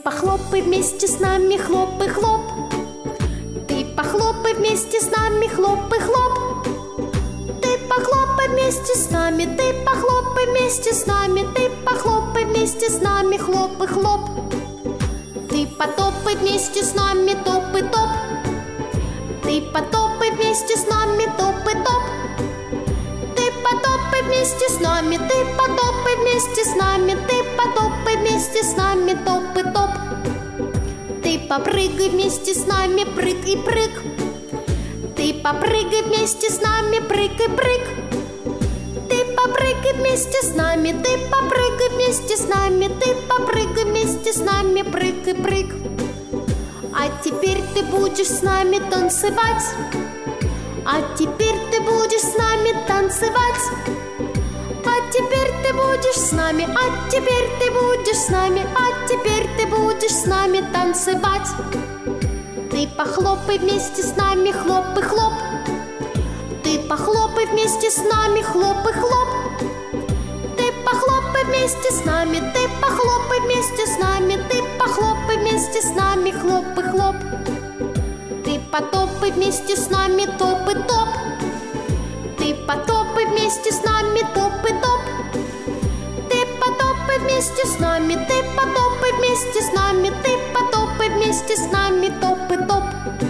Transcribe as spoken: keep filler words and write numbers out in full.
похлопай вместе с нами, хлоп и хлоп. Ты похлопай вместе с нами, хлоп и хлоп. Ты похлопай вместе с нами, ты похлопай вместе с нами, ты похлопай вместе с нами, хлоп и хлоп. Ты потопай вместе с нами, топ и топ. Ты потопай вместе с нами, топ и топ. Ты потопай вместе с нами, ты потопай вместе с нами, ты потопай вместе с нами, топ и топ. Ты попрыгай вместе с нами, прыг и прыг. Ты попрыгай вместе с нами, прыг и прыг. Ты попрыгай вместе с нами, ты попрыгай вместе с нами, ты попрыгай вместе с нами, прыг и прыг. А теперь ты будешь с нами танцевать. А теперь ты будешь с нами танцевать. А теперь ты будешь с нами, а теперь ты будешь с нами, а теперь ты будешь с нами танцевать. Ты похлопай вместе с нами, хлоп и хлоп. Ты похлопай вместе с нами, хлоп и хлоп. Ты похлопай вместе с нами, ты похлопай вместе с нами, ты похлопай вместе с нами, хлоп и хлоп. Ты потопай вместе с нами, топ и топ. Ты потопай вместе с нами, топ и топ. Ты потопай вместе с нами, ты потопай вместе с нами, ты потопай вместе с нами, топ и топ.